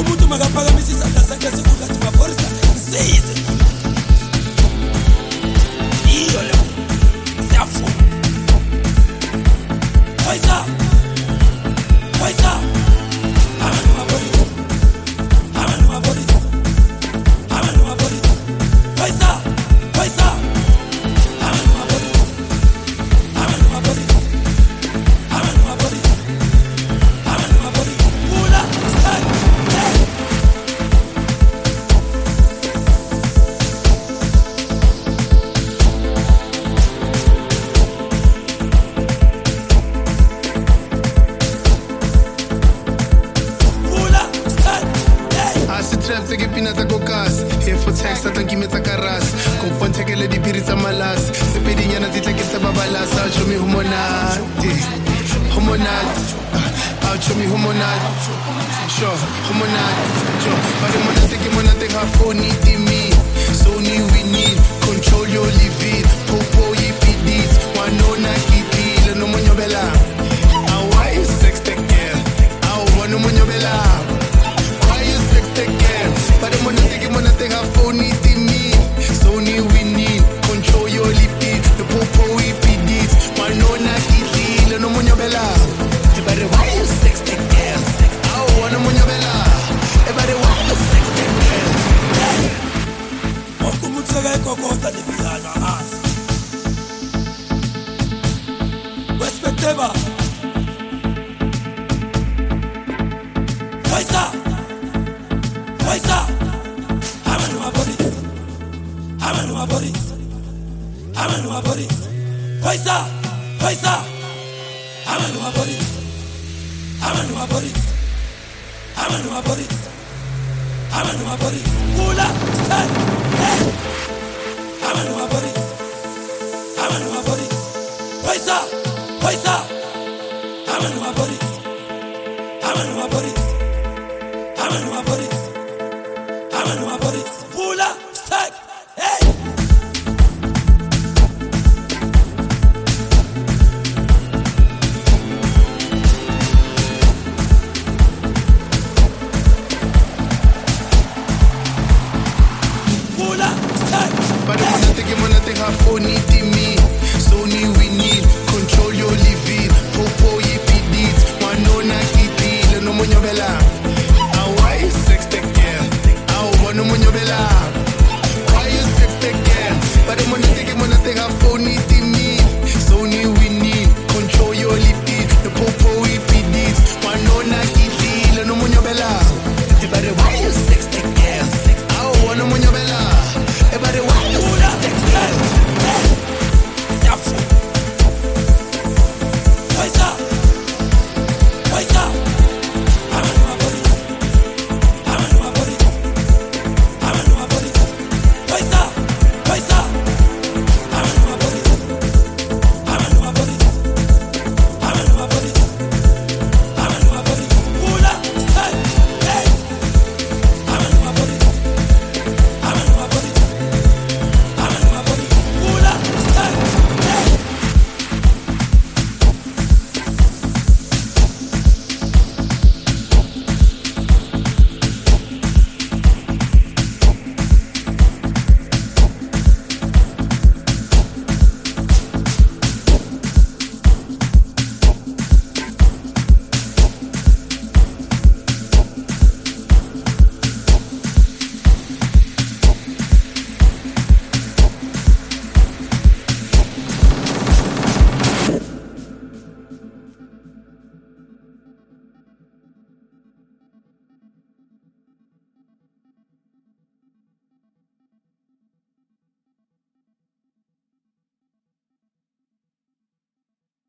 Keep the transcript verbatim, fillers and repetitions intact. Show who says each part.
Speaker 1: umuntu makaphakamisa isandla sakhe sikungathi maphorisa size iyo le siyafuna Phaisa Phaisa abantu maphorisa abantu maphorisa abantu maphorisa Phaisa Phaisa abantu maphorisa abantu maphorisa abantu maphorisa abantu maphorisa pula stand
Speaker 2: Take peanuts a gas. Here for tax, I don't give me a caras. Confront take a lady piris a malas. Sepiding and I take it a babalas. I'll show me homonat. Homonat. I'll show me homonat. Sure, homonat. Sure, but I'm gonna take him on a take her phone, need me. So new we need control your living. Popo, if it is one on a kitty, no money bella. How are you sex take care? How one on your bella? But I'm gonna take him on a take her phone, need me. So new we need control your lipid. The popo if it is one on a kitty, no money bella. Everybody why you sex take care? I want money bella. Everybody why you sex take care?
Speaker 1: Okumutseka ikokota lipiano as. Respecteba. Phaisa. Phaisa. Amanu maphorisa. Amanu maphorisa. Amanu maphorisa. Phaisa. Phaisa. Amanu maphorisa. Amanu maphorisa. Amanu maphorisa. Amanu maphorisa. Pula stand. Amanu maphorisa. Amanu maphorisa. Phaisa. Phaisa. Amanu maphorisa. Amanu maphorisa. Amanu maphorisa. Amanu maphorisa. Pula stand. Hey.
Speaker 2: But I'm gonna take him on a take her phone, need me. So new we need control your living. Popo if it is one on a kitty, no money bella.